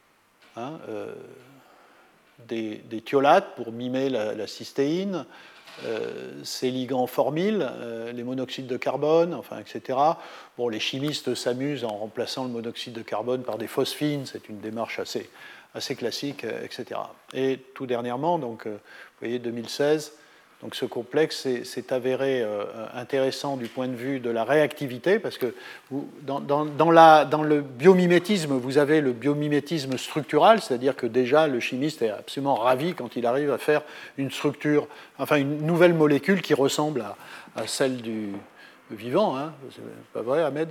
des thiolates pour mimer la cystéine, ces ligands formyl, les monoxydes de carbone, enfin, etc. Bon, les chimistes s'amusent en remplaçant le monoxyde de carbone par des phosphines, c'est une démarche assez classique, etc. Et tout dernièrement, donc, vous voyez, 2016, donc ce complexe s'est avéré intéressant du point de vue de la réactivité, parce que dans le biomimétisme, vous avez le biomimétisme structural, c'est-à-dire que déjà le chimiste est absolument ravi quand il arrive à faire une structure, enfin une nouvelle molécule qui ressemble à celle du vivant, c'est pas vrai, Ahmed?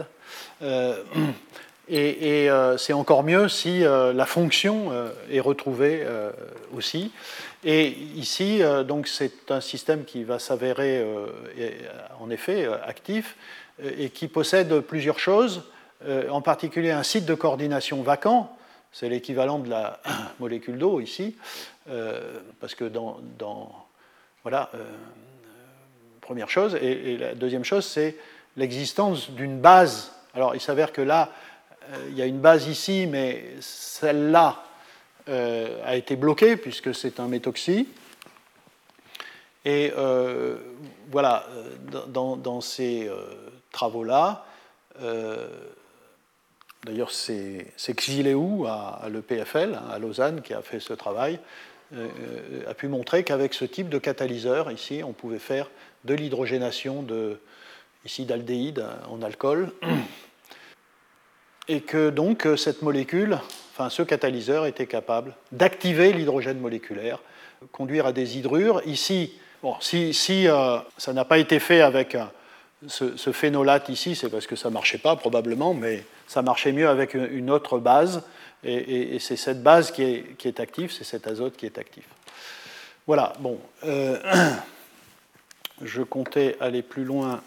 Et c'est encore mieux si la fonction est retrouvée aussi. Et ici, donc, c'est un système qui va s'avérer en effet actif et qui possède plusieurs choses, en particulier un site de coordination vacant, c'est l'équivalent de la molécule d'eau ici, parce que voilà, première chose. Et la deuxième chose, c'est l'existence d'une base. Alors, il s'avère que là, il y a une base ici, mais celle-là a été bloquée puisque c'est un méthoxy. Et voilà, dans ces travaux-là, d'ailleurs c'est Xiléou à l'EPFL, à Lausanne, qui a fait ce travail, a pu montrer qu'avec ce type de catalyseur, ici, on pouvait faire de l'hydrogénation d'aldéhyde en alcool. Et que donc cette molécule, enfin ce catalyseur était capable d'activer l'hydrogène moléculaire, conduire à des hydrures. Ici, bon, si ça n'a pas été fait avec ce phénolate ici, c'est parce que ça ne marchait pas probablement, mais ça marchait mieux avec une autre base, et c'est cette base qui est active, c'est cet azote qui est actif. Voilà, bon, je comptais aller plus loin,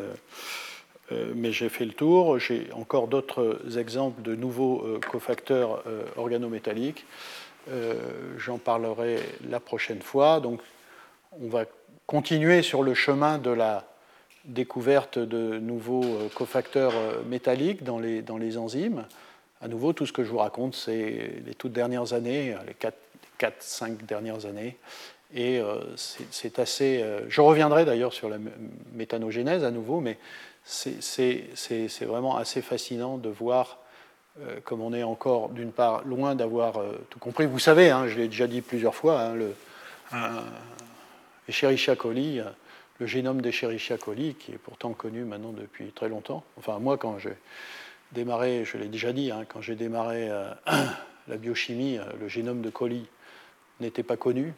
mais j'ai fait le tour. J'ai encore d'autres exemples de nouveaux cofacteurs organométalliques. J'en parlerai la prochaine fois. Donc, on va continuer sur le chemin de la découverte de nouveaux cofacteurs métalliques dans les enzymes. À nouveau, tout ce que je vous raconte, c'est les toutes dernières années, les 4-5 dernières années. Et c'est assez. Je reviendrai d'ailleurs sur la méthanogénèse à nouveau, mais c'est vraiment assez fascinant de voir comme on est encore, d'une part, loin d'avoir tout compris. Vous savez, hein, je l'ai déjà dit plusieurs fois, hein, Escherichia coli, le génome d'Escherichia coli, qui est pourtant connu maintenant depuis très longtemps. Enfin, moi, quand j'ai démarré, je l'ai déjà dit, hein, quand j'ai démarré la biochimie, le génome de coli n'était pas connu.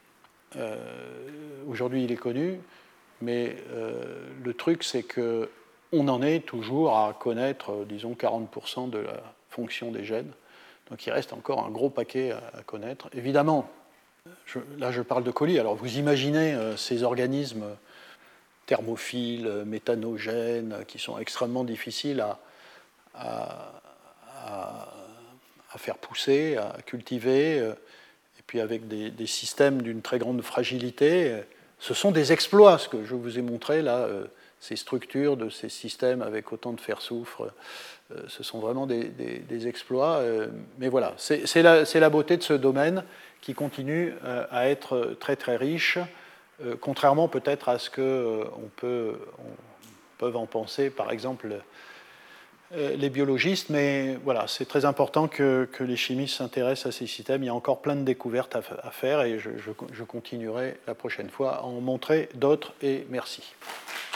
Aujourd'hui, il est connu, mais le truc, c'est qu'on en est toujours à connaître, disons, 40% de la fonction des gènes. Donc il reste encore un gros paquet à connaître. Évidemment, là je parle de coli, alors vous imaginez ces organismes thermophiles, méthanogènes, qui sont extrêmement difficiles à faire pousser, à cultiver, et puis avec des systèmes d'une très grande fragilité. Ce sont des exploits, ce que je vous ai montré là, ces structures de ces systèmes avec autant de fer-soufre, ce sont vraiment des exploits. Mais voilà, c'est la beauté de ce domaine qui continue à être très très riche, contrairement peut-être à ce qu'on peut en penser, par exemple, les biologistes, mais voilà, c'est très important que les chimistes s'intéressent à ces systèmes. Il y a encore plein de découvertes à faire et je continuerai la prochaine fois à en montrer d'autres, et merci.